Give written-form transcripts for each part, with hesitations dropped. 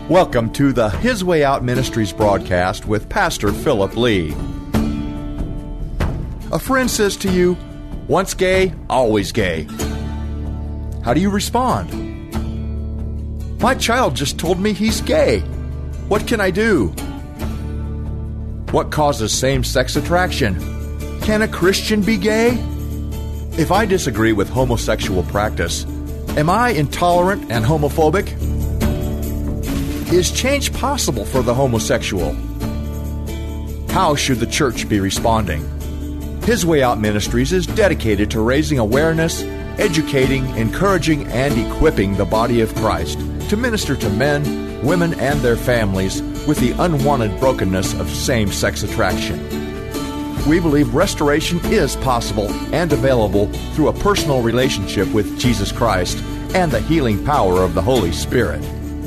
Welcome to the His Way Out Ministries broadcast with Pastor Philip Lee. A friend says to you, once gay, always gay. How do you respond? My child just told me he's gay. What can I do? What causes same-sex attraction? Can a Christian be gay? If I disagree with homosexual practice, am I intolerant and homophobic? Is change possible for the homosexual? How should the church be responding? His Way Out Ministries is dedicated to raising awareness, educating, encouraging, and equipping the body of Christ to minister to men, women, and their families with the unwanted brokenness of same-sex attraction. We believe restoration is possible and available through a personal relationship with Jesus Christ and the healing power of the Holy Spirit.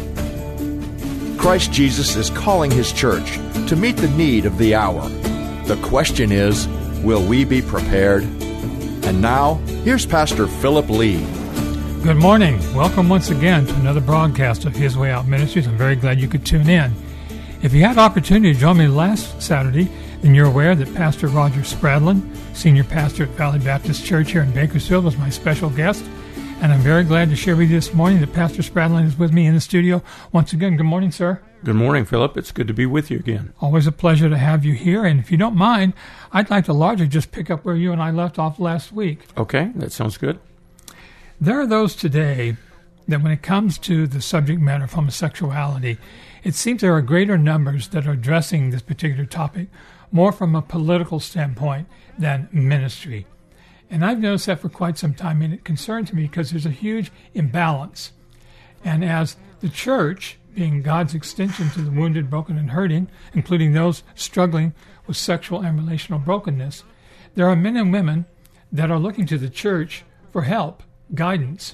Christ Jesus is calling His church to meet the need of the hour. The question is, will we be prepared? And now, here's Pastor Philip Lee. Good morning. Welcome once again to another broadcast of His Way Out Ministries. I'm very glad you could tune in. If you had the opportunity to join me last Saturday, then you're aware that Pastor Roger Spradlin, Senior Pastor at Valley Baptist Church here in Bakersfield, was my special guest. And I'm very glad to share with you this morning that Pastor Spradlin is with me in the studio once again. Good morning, sir. Good morning, Philip. It's good to be with you again. Always a pleasure to have you here. And if you don't mind, I'd like to largely just pick up where you and I left off last week. Okay, that sounds good. There are those today that when it comes to the subject matter of homosexuality, it seems there are greater numbers that are addressing this particular topic more from a political standpoint than ministry. And I've noticed that for quite some time, and it concerns me because there's a huge imbalance. And as the church, being God's extension to the wounded, broken, and hurting, including those struggling with sexual and relational brokenness, there are men and women that are looking to the church for help, guidance.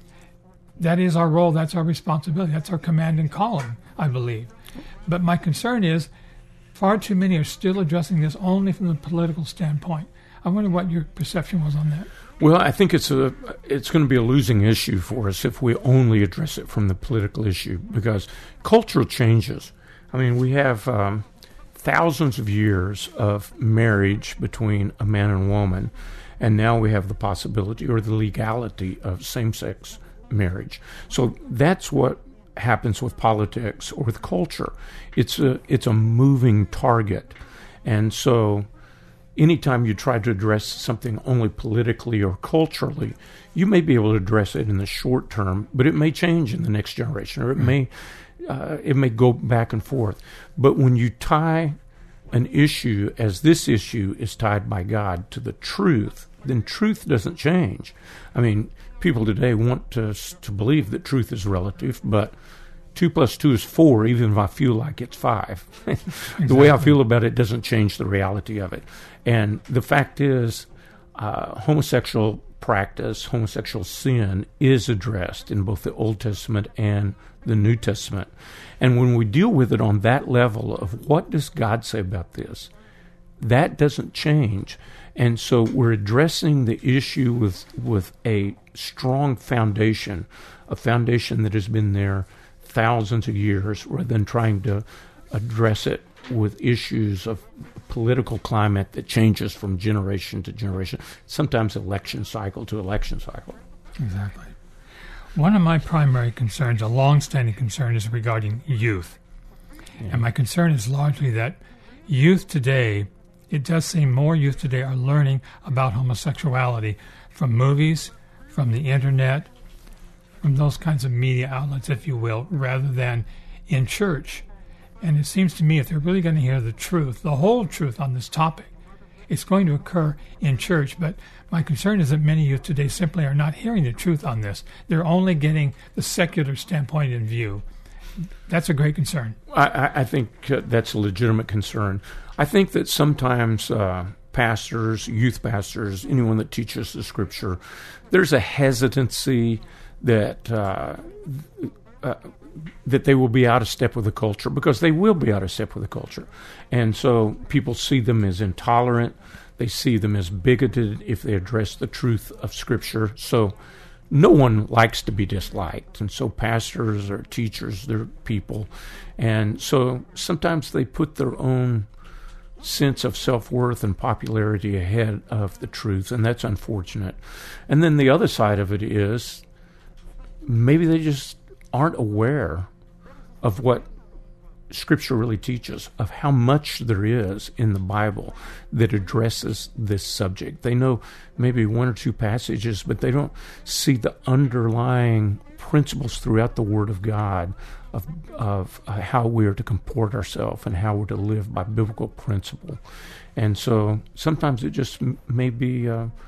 That is our role, that's our responsibility, that's our command and calling, I believe. But my concern is far too many are still addressing this only from the political standpoint. I wonder what your perception was on that. Well, I think it's going to be a losing issue for us if we only address it from the political issue, because cultural changes. I mean, we have thousands of years of marriage between a man and a woman, and now we have the possibility or the legality of same-sex marriage. So that's what happens with politics or with culture. It's a moving target, and so anytime you try to address something only politically or culturally, you may be able to address it in the short term, but it may change in the next generation, or it may go back and forth. But when you tie an issue, as this issue is tied by God, to the truth, then truth doesn't change. I mean, people today want to believe that truth is relative, but 2 + 2 is 4, even if I feel like it's 5. Exactly. The way I feel about it doesn't change the reality of it. And the fact is, homosexual practice, homosexual sin is addressed in both the Old Testament and the New Testament. And when we deal with it on that level of what does God say about this, that doesn't change. And so we're addressing the issue with a strong foundation, a foundation that has been there thousands of years, rather than trying to address it with issues of political climate that changes from generation to generation, sometimes election cycle to election cycle. Exactly. One of my primary concerns, a long-standing concern, is regarding youth. Yeah. And my concern is largely that youth today, it does seem more youth today are learning about homosexuality from movies, from the internet, from those kinds of media outlets, if you will, rather than in church. And it seems to me if they're really going to hear the truth, the whole truth on this topic, it's going to occur in church. But my concern is that many youth today simply are not hearing the truth on this. They're only getting the secular standpoint in view. That's a great concern. I think that's a legitimate concern. I think that sometimes pastors, youth pastors, anyone that teaches the Scripture, there's a hesitancy that they will be out of step with the culture, because they will be out of step with the culture. And so people see them as intolerant. They see them as bigoted if they address the truth of Scripture. So no one likes to be disliked. And so pastors or teachers, they're people. And so sometimes they put their own sense of self-worth and popularity ahead of the truth, and that's unfortunate. And then the other side of it is maybe they just aren't aware of what Scripture really teaches, of how much there is in the Bible that addresses this subject. They know maybe one or two passages, but they don't see the underlying principles throughout the Word of God of how we are to comport ourselves and how we're to live by biblical principle. And so sometimes it just may be,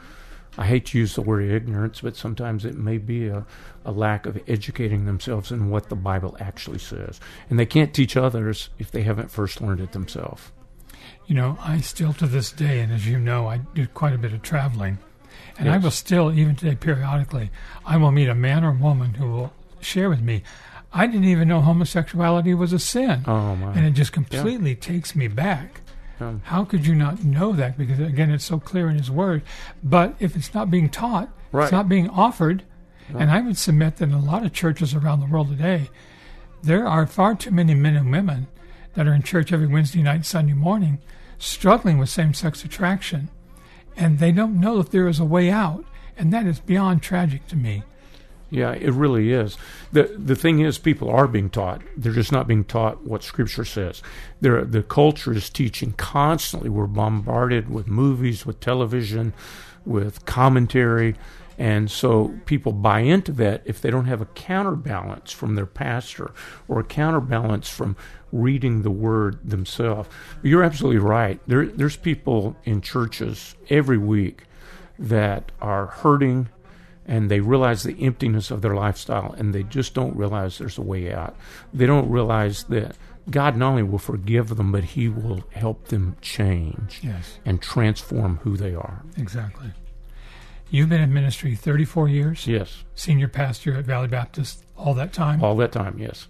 I hate to use the word ignorance, but sometimes it may be a lack of educating themselves in what the Bible actually says. And they can't teach others if they haven't first learned it themselves. You know, I still to this day, and as you know, I do quite a bit of traveling, and Yes. I will still, even today periodically, I will meet a man or woman who will share with me, I didn't even know homosexuality was a sin. Oh, my. And it just completely takes me back. How could you not know that? Because, again, it's so clear in His Word. But if it's not being taught, Right. it's not being offered, and I would submit that in a lot of churches around the world today, there are far too many men and women that are in church every Wednesday night, Sunday morning, struggling with same-sex attraction, and they don't know if there is a way out, and that is beyond tragic to me. Yeah, it really is. The thing is, people are being taught. They're just not being taught what Scripture says. The culture is teaching constantly. We're bombarded with movies, with television, with commentary. And so people buy into that if they don't have a counterbalance from their pastor or a counterbalance from reading the Word themselves. You're absolutely right. There's people in churches every week that are hurting, and they realize the emptiness of their lifestyle, and they just don't realize there's a way out. They don't realize that God not only will forgive them, but He will help them change and transform who they are. Exactly. You've been in ministry 34 years? Yes. Senior pastor at Valley Baptist all that time? All that time, yes.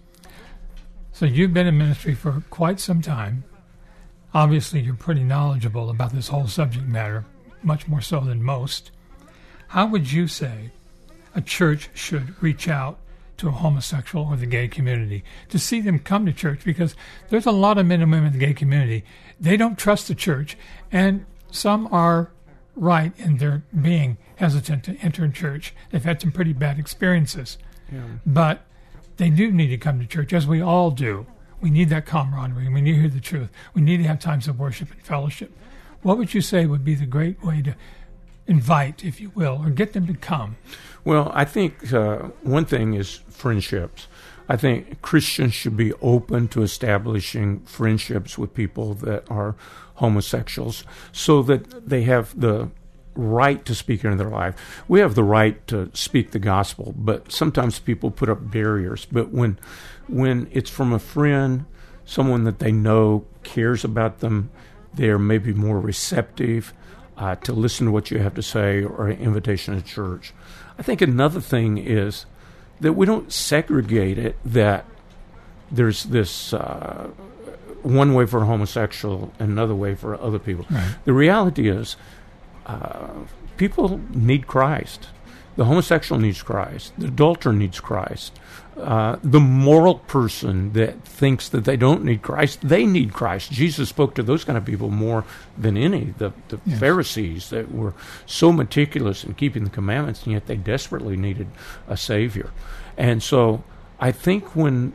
So you've been in ministry for quite some time. Obviously, you're pretty knowledgeable about this whole subject matter, much more so than most. How would you say a church should reach out to a homosexual or the gay community to see them come to church? Because there's a lot of men and women in the gay community. They don't trust the church, and some are right in their being hesitant to enter church. They've had some pretty bad experiences. Yeah. But they do need to come to church, as we all do. We need that camaraderie. We need to hear the truth. We need to have times of worship and fellowship. What would you say would be the great way to invite, if you will, or get them to come? Well, I think one thing is friendships. I think Christians should be open to establishing friendships with people that are homosexuals so that they have the right to speak into their life. We have the right to speak the gospel, but sometimes people put up barriers. But when it's from a friend, someone that they know cares about them, they're maybe more receptive to listen to what you have to say or an invitation to church. I think another thing is that we don't segregate it, that there's this one way for a homosexual and another way for other people. Right. The reality is people need Christ. The homosexual needs Christ. The adulterer needs Christ. The moral person that thinks that they don't need Christ, they need Christ. Jesus spoke to those kind of people more than any. The Yes. Pharisees that were so meticulous in keeping the commandments, and yet they desperately needed a Savior. And so I think when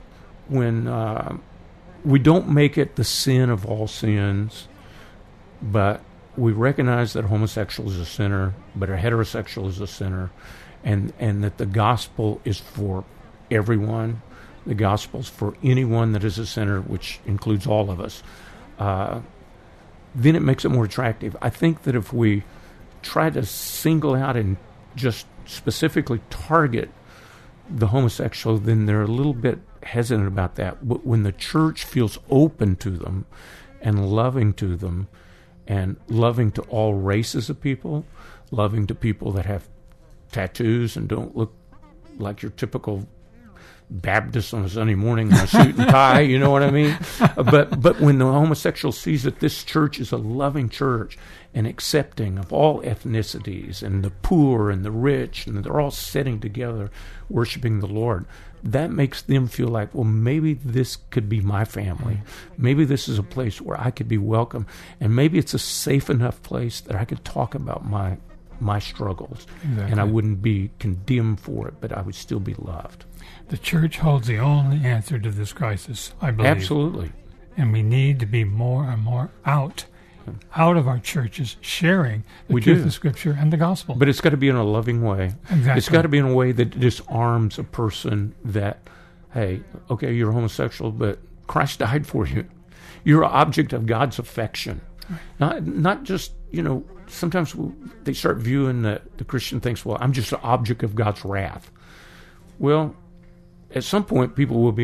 we don't make it the sin of all sins, but we recognize that a homosexual is a sinner, but a heterosexual is a sinner, and that the gospel is for everyone. The gospel is for anyone that is a sinner, which includes all of us. Then it makes it more attractive. I think that if we try to single out and just specifically target the homosexual, then they're a little bit hesitant about that. But when the church feels open to them and loving to them, and loving to all races of people, loving to people that have tattoos and don't look like your typical Baptist on a Sunday morning in a suit and tie, you know what I mean? But when the homosexual sees that this church is a loving church and accepting of all ethnicities and the poor and the rich, and they're all sitting together worshiping the Lord, that makes them feel like, well, maybe this could be my family. Maybe this is a place where I could be welcome, and maybe it's a safe enough place that I could talk about my struggles, Exactly. and I wouldn't be condemned for it, but I would still be loved. The church holds the only answer to this crisis, I believe. Absolutely. And we need to be more and more out of our churches, sharing the truth of Scripture and the gospel. But it's got to be in a loving way. Exactly. It's got to be in a way that disarms a person that, hey, okay, you're homosexual, but Christ died for you. You're an object of God's affection. Not just, sometimes they start viewing the Christian thinks, well, I'm just an object of God's wrath. Well, at some point, people will be,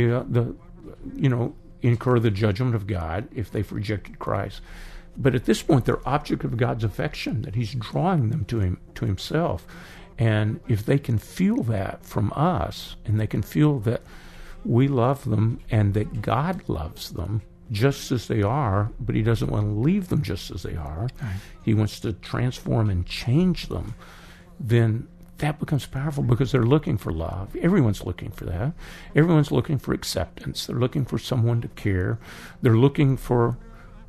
incur the judgment of God if they've rejected Christ. But at this point, they're object of God's affection, that He's drawing them to Himself. And if they can feel that from us, and they can feel that we love them and that God loves them just as they are, but He doesn't want to leave them just as they are. Right. He wants to transform and change them, then that becomes powerful because they're looking for love. Everyone's looking for that. Everyone's looking for acceptance. They're looking for someone to care. They're looking for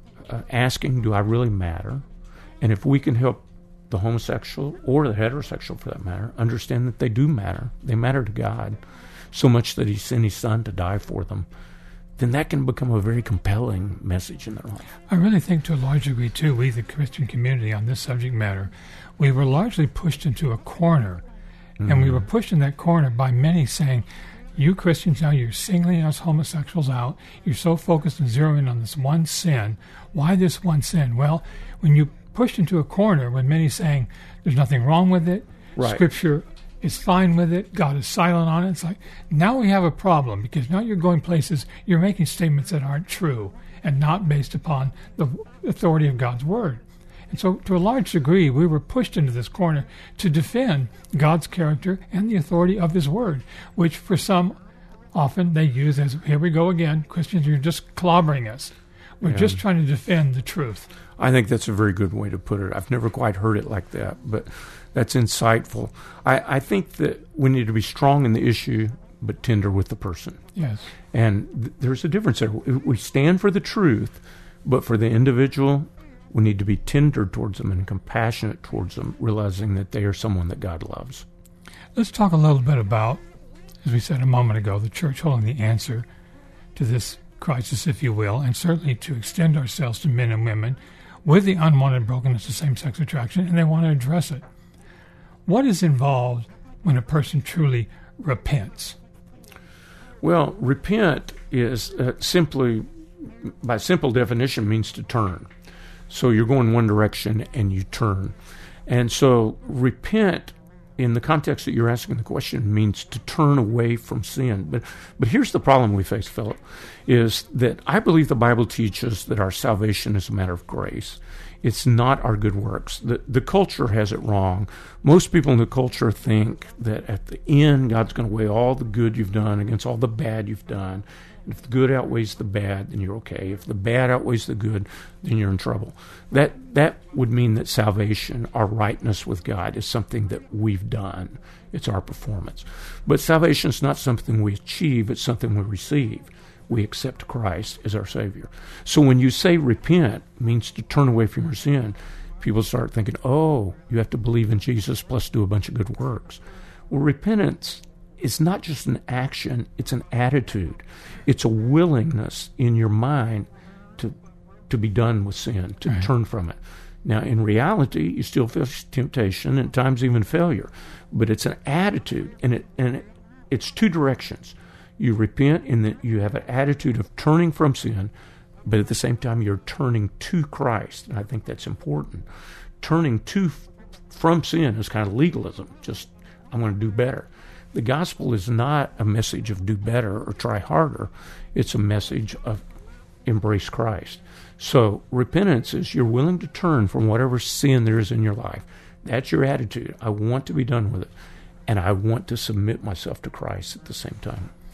asking, do I really matter? And if we can help the homosexual or the heterosexual, for that matter, understand that they do matter. They matter to God so much that He sent His Son to die for them, then that can become a very compelling message in their life. I really think to a large degree, too, we, the Christian community, on this subject matter, we were largely pushed into a corner. Mm-hmm. And we were pushed in that corner by many saying, you Christians now, you're singling us homosexuals out. You're so focused and zeroing in on this one sin. Why this one sin? Well, when you pushed into a corner, when many saying there's nothing wrong with it, right. Scripture is fine with it, God is silent on it, it's like, now we have a problem because now you're going places, you're making statements that aren't true and not based upon the authority of God's Word. And so, to a large degree, we were pushed into this corner to defend God's character and the authority of His Word, which for some, often they use as, here we go again, Christians, you're just clobbering us. We're just trying to defend the truth. I think that's a very good way to put it. I've never quite heard it like that, but that's insightful. I think that we need to be strong in the issue, but tender with the person. Yes. And there's a difference there. We stand for the truth, but for the individual, we need to be tender towards them and compassionate towards them, realizing that they are someone that God loves. Let's talk a little bit about, as we said a moment ago, the church holding the answer to this crisis, if you will, and certainly to extend ourselves to men and women with the unwanted brokenness of same-sex attraction, and they want to address it. What is involved when a person truly repents? Well, repent is simply, by simple definition, means to turn. So you're going one direction and you turn. And so repent, in the context that you're asking the question, means to turn away from sin. But here's the problem we face, Philip, is that I believe the Bible teaches that our salvation is a matter of grace. It's not our good works. The culture has it wrong. Most people in the culture think that at the end, God's going to weigh all the good you've done against all the bad you've done. And if the good outweighs the bad, then you're okay. If the bad outweighs the good, then you're in trouble. That would mean that salvation, our rightness with God, is something that we've done. It's our performance. But salvation is not something we achieve. It's something we receive. We accept Christ as our Savior. So when you say repent, it means to turn away from your sin, people start thinking, oh, you have to believe in Jesus plus do a bunch of good works. Well, repentance is not just an action, it's an attitude. It's a willingness in your mind to be done with sin, to turn from it. Now, in reality, you still face temptation and at times even failure, but it's an attitude, and it's two directions. You repent in that you have an attitude of turning from sin, but at the same time you're turning to Christ, and I think that's important. Turning from sin is kind of legalism, just I'm going to do better. The gospel is not a message of do better or try harder. It's a message of embrace Christ. So repentance is you're willing to turn from whatever sin there is in your life. That's your attitude. I want to be done with it, and I want to submit myself to Christ at the same time.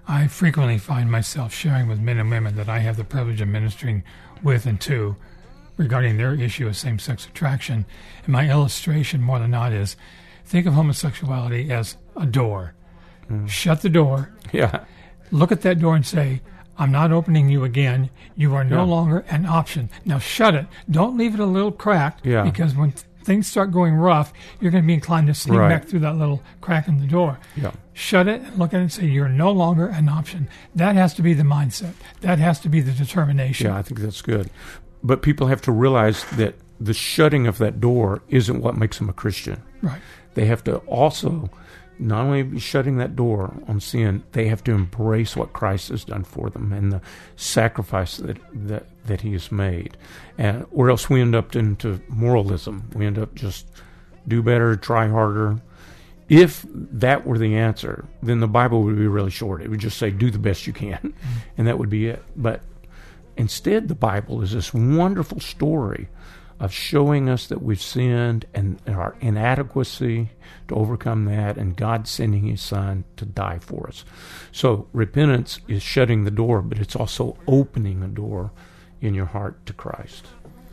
I frequently find myself sharing with men and women that I have the privilege of ministering with and to regarding their issue of same-sex attraction. And my illustration, more than not, is think of homosexuality as a door. Shut the door. Yeah. Look at that door and say, I'm not opening you again. You are no longer an option. Now shut it. Don't leave it a little cracked, because when things start going rough, you're going to be inclined to sneak back through that little crack in the door. Yeah. Shut it and look at it and say, you're no longer an option. That has to be the mindset. That has to be the determination. Yeah, I think that's good. But people have to realize that the shutting of that door isn't what makes them a Christian. Right. They have to also not only be shutting that door on sin, they have to embrace what Christ has done for them and the sacrifice that he has made. Or else we end up into moralism. We end up just do better, try harder. If that were the answer, then the Bible would be really short. It would just say, do the best you can, and that would be it. But instead, the Bible is this wonderful story of showing us that we've sinned and our inadequacy to overcome that, and God sending his Son to die for us. So repentance is shutting the door, but it's also opening a door in your heart to Christ.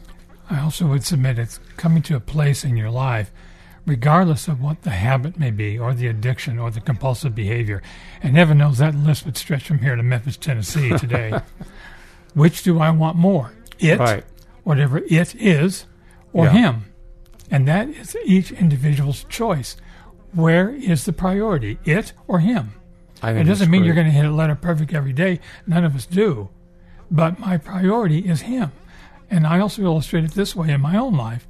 I also would submit it's coming to a place in your life, regardless of what the habit may be, or the addiction, or the compulsive behavior. And heaven knows that list would stretch from here to Memphis, Tennessee today. Which do I want more? It, whatever it is, or him? And that is each individual's choice. Where is the priority, it or him? It doesn't mean you're going to hit a letter perfect every day. None of us do. But my priority is him. And I also illustrate it this way in my own life.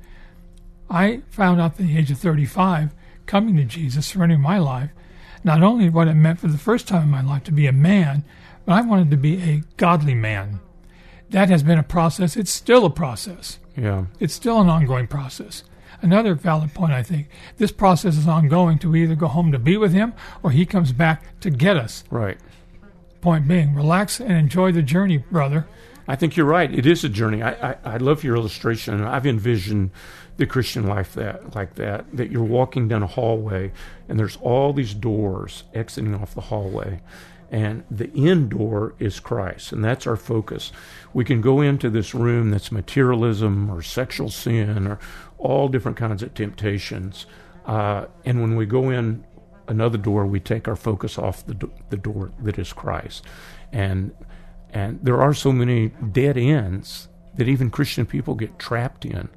I found out at the age of 35, coming to Jesus, surrendering my life, not only what it meant for the first time in my life to be a man, but I wanted to be a godly man. That has been a process. It's still a process. Yeah. It's still an ongoing process. Another valid point, I think, this process is ongoing to either go home to be with him or he comes back to get us. Right. Point being, relax and enjoy the journey, brother. I think you're right. It is a journey. I love your illustration. I've envisioned the Christian life like that you're walking down a hallway and there's all these doors exiting off the hallway. And the end door is Christ, and that's our focus. We can go into this room that's materialism or sexual sin or all different kinds of temptations. And when we go in another door, we take our focus off the door that is Christ. And there are so many dead ends that even Christian people get trapped in.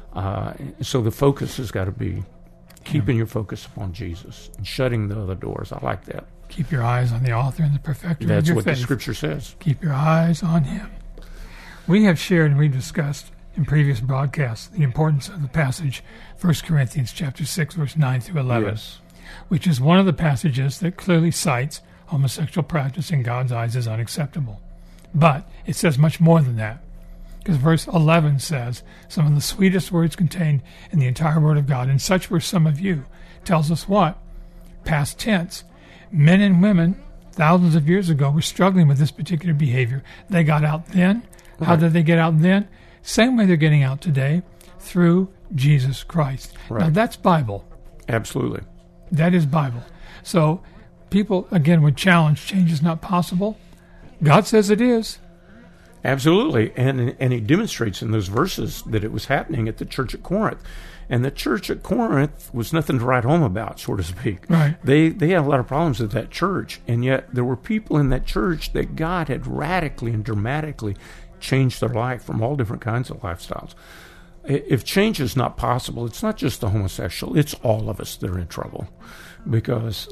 So the focus has got to be keeping your focus upon Jesus and shutting the other doors. I like that. Keep your eyes on the author and the perfecter of your faith. That's what the Scripture says. Keep your eyes on him. We have shared and we've discussed in previous broadcasts the importance of the passage 1 Corinthians chapter 6, verse 9 through 11, which is one of the passages that clearly cites homosexual practice in God's eyes as unacceptable. But it says much more than that, because verse 11 says some of the sweetest words contained in the entire Word of God, and such were some of you. Tells us what? Past tense. Men and women, thousands of years ago, were struggling with this particular behavior. They got out then. Right. How did they get out then? Same way they're getting out today, through Jesus Christ. Right. Now, that's Bible. Absolutely. That is Bible. So people, again, would challenge change is not possible. God says it is. Absolutely. And he demonstrates in those verses that it was happening at the church at Corinth. And the church at Corinth was nothing to write home about, so to speak. Right. They had a lot of problems with that church, and yet there were people in that church that God had radically and dramatically changed their life from all different kinds of lifestyles. If change is not possible, it's not just the homosexual, it's all of us that are in trouble. Because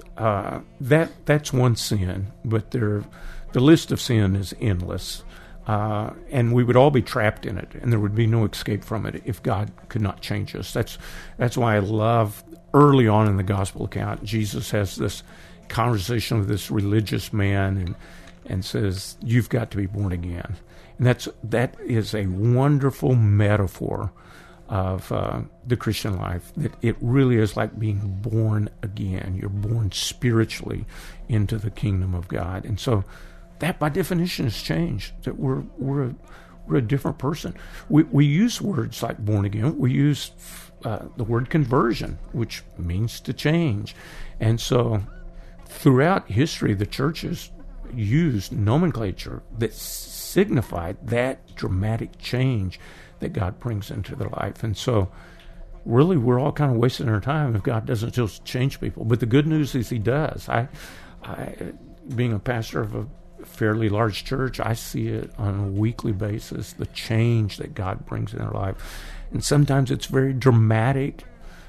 that's one sin, but the list of sin is endless. And we would all be trapped in it, and there would be no escape from it if God could not change us. That's why I love early on in the gospel account, Jesus has this conversation with this religious man and says, "You've got to be born again." And that is a wonderful metaphor of the Christian life. That it really is like being born again. You're born spiritually into the kingdom of God, and so. That, by definition, has changed. That we're a different person. We use words like born again. We use the word conversion, which means to change. And so, throughout history, the churches, used nomenclature that signified that dramatic change that God brings into their life. And so really we're all kind of wasting our time if God doesn't just change people. But the good news is he does. I being a pastor of a fairly large church, I see it on a weekly basis, the change that God brings in our life. And sometimes it's very dramatic,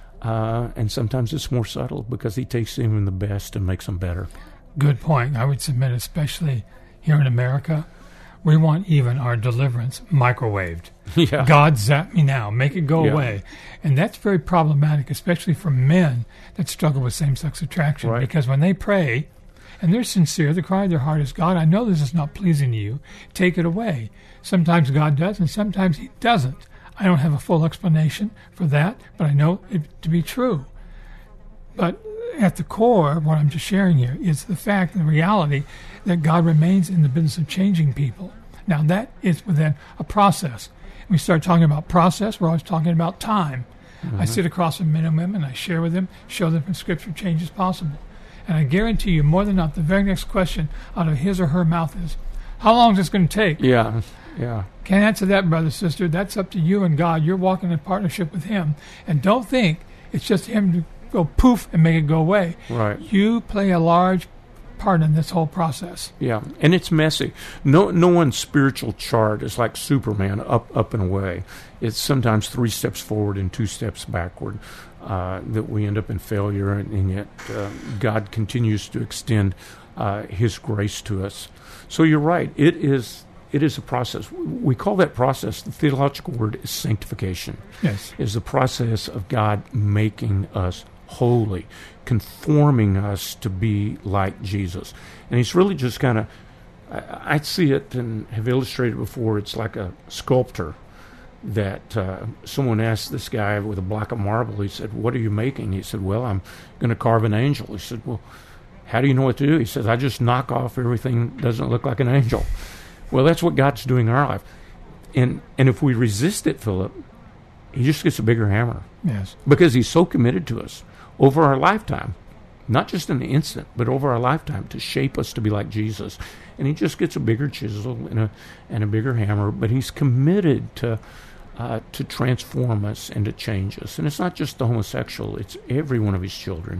and sometimes it's more subtle because he takes even the best and makes them better. Good point. I would submit, especially here in America, we want even our deliverance microwaved. Yeah. God, zap me now, make it go away. And that's very problematic, especially for men that struggle with same-sex attraction. Right. Because when they pray, and they're sincere, the cry of their heart is, God, I know this is not pleasing to you. Take it away. Sometimes God does, and sometimes he doesn't. I don't have a full explanation for that, but I know it to be true. But at the core, what I'm just sharing here is the fact and the reality that God remains in the business of changing people. Now, that is within a process. When we start talking about process, we're always talking about time. Mm-hmm. I sit across from men and women, I share with them, show them from Scripture change is possible. And I guarantee you, more than not, the very next question out of his or her mouth is, how long is this going to take? Yeah. Can't answer that, brother, sister. That's up to you and God. You're walking in partnership with him. And don't think it's just him to go poof and make it go away. Right. You play a large part in this whole process. Yeah, and it's messy. No one's spiritual chart is like Superman, up and away. It's sometimes 3 steps forward and 2 steps backward. That we end up in failure, and yet God continues to extend his grace to us. So you're right. It is a process. We call that process, the theological word is sanctification. Yes. Is the process of God making us holy, conforming us to be like Jesus. And he's really just kind of, I see it and have illustrated before, it's like a sculptor that someone asked this guy with a block of marble, he said, what are you making? He said, well, I'm going to carve an angel. He said, well, how do you know what to do? He says, I just knock off everything that doesn't look like an angel. Well, that's what God's doing in our life. And if we resist it, Philip, he just gets a bigger hammer. Yes. Because he's so committed to us over our lifetime, not just in an instant, but over our lifetime to shape us to be like Jesus. And he just gets a bigger chisel and a bigger hammer, but he's committed to transform us and to change us. And it's not just the homosexual, it's every one of his children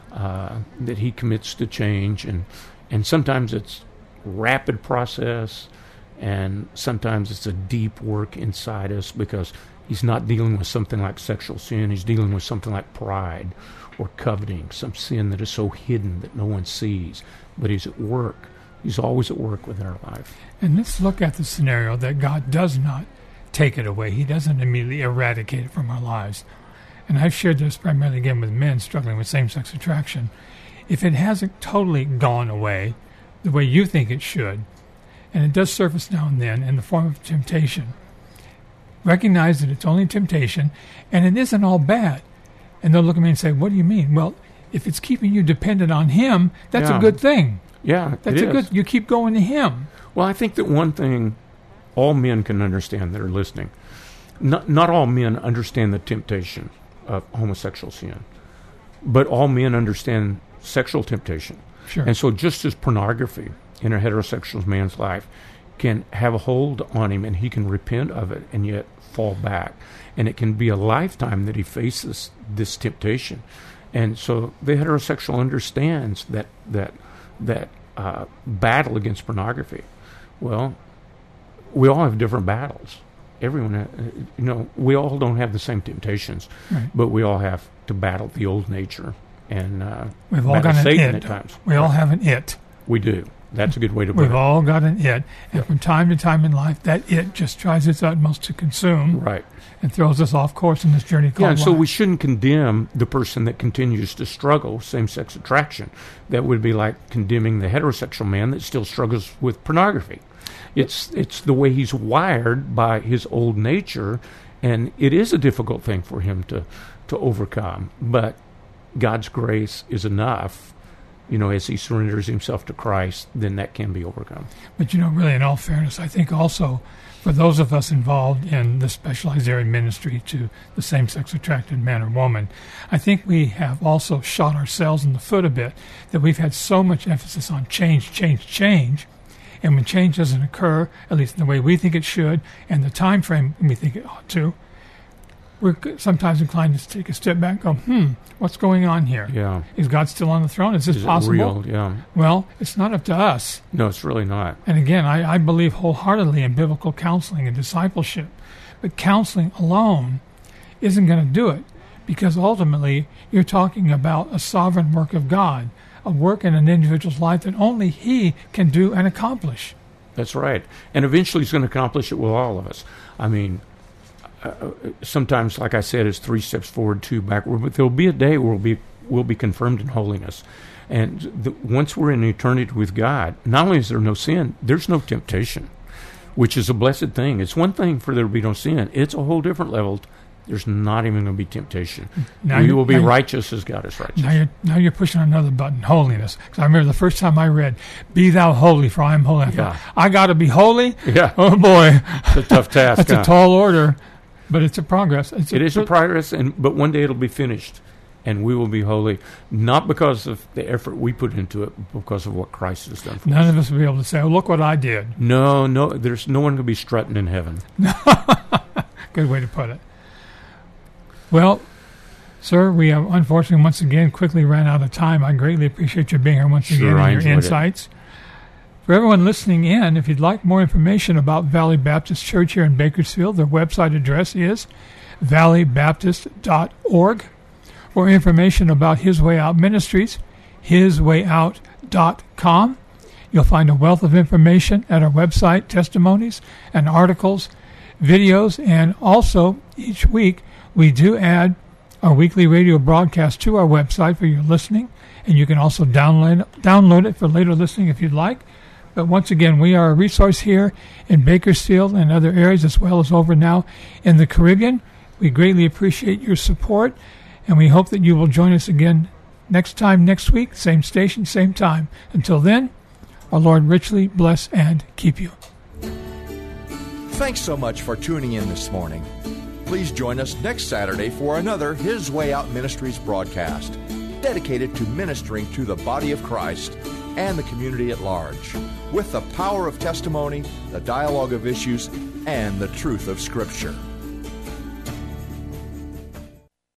that he commits to change. And sometimes it's rapid process, and sometimes it's a deep work inside us because he's not dealing with something like sexual sin. He's dealing with something like pride or coveting, some sin that is so hidden that no one sees. But he's at work. He's always at work within our life. And let's look at the scenario that God does not take it away. He doesn't immediately eradicate it from our lives. And I've shared this primarily, again, with men struggling with same-sex attraction. If it hasn't totally gone away the way you think it should, and it does surface now and then in the form of temptation, recognize that it's only temptation, and it isn't all bad. And they'll look at me and say, what do you mean? Well, if it's keeping you dependent on him, that's a good thing. Yeah, that's a good. You keep going to him. Well, I think that one thing all men can understand that are listening, not all men understand the temptation of homosexual sin, but all men understand sexual temptation. Sure. And so just as pornography in a heterosexual man's life can have a hold on him and he can repent of it and yet fall back, and it can be a lifetime that he faces this temptation. And so the heterosexual understands that battle against pornography. Well, we all have different battles. Everyone, we all don't have the same temptations, right, but we all have to battle the old nature and we've all got Satan an it. At times. We all have an it. We do. That's a good way to put it. We've all got an it. And from time to time in life, that it just tries its utmost to consume. Right. And throws us off course in this journey called life. So we shouldn't condemn the person that continues to struggle same-sex attraction. That would be like condemning the heterosexual man that still struggles with pornography. It's the way he's wired by his old nature, and it is a difficult thing for him to overcome. But God's grace is enough as he surrenders himself to Christ, then that can be overcome. But, really, in all fairness, I think also for those of us involved in the specialized area ministry to the same-sex attracted man or woman, I think we have also shot ourselves in the foot a bit, that we've had so much emphasis on change, and when change doesn't occur, at least in the way we think it should, and the time frame we think it ought to, we're sometimes inclined to take a step back and go, what's going on here? Yeah. Is God still on the throne? Is this possible? Real? Yeah. Well, it's not up to us. No, it's really not. And again, I believe wholeheartedly in biblical counseling and discipleship. But counseling alone isn't going to do it, because ultimately you're talking about a sovereign work of God, a work in an individual's life that only He can do and accomplish. That's right. And eventually He's going to accomplish it with all of us. I mean, sometimes, like I said, it's 3 steps forward, 2 backward. But there'll be a day where we'll be confirmed in holiness. And once we're in eternity with God, not only is there no sin, there's no temptation, which is a blessed thing. It's one thing for there to be no sin. It's a whole different level. There's not even going to be temptation. We will be righteous as God is righteous. Now you're pushing another button, holiness. Because I remember the first time I read, "Be thou holy, for I am holy." I thought, I got to be holy? Yeah. Oh, boy. It's a tough task. That's a tall order, but it's a progress. It is a progress, but one day it'll be finished, and we will be holy, not because of the effort we put into it, but because of what Christ has done for us. None of us will be able to say, "Oh, look what I did." No, there's no one going to be strutting in heaven. Good way to put it. Well, sir, we have unfortunately once again quickly ran out of time. I greatly appreciate you being here once again and your insights. For everyone listening in, if you'd like more information about Valley Baptist Church here in Bakersfield, their website address is valleybaptist.org. For information about His Way Out Ministries, hiswayout.com. You'll find a wealth of information at our website, testimonies and articles, videos, and also each week we do add our weekly radio broadcast to our website for your listening, and you can also download it for later listening if you'd like. But once again, we are a resource here in Bakersfield and other areas, as well as over now in the Caribbean. We greatly appreciate your support, and we hope that you will join us again next week, same station, same time. Until then, our Lord richly bless and keep you. Thanks so much for tuning in this morning. Please join us next Saturday for another His Way Out Ministries broadcast, dedicated to ministering to the body of Christ and the community at large, with the power of testimony, the dialogue of issues, and the truth of Scripture.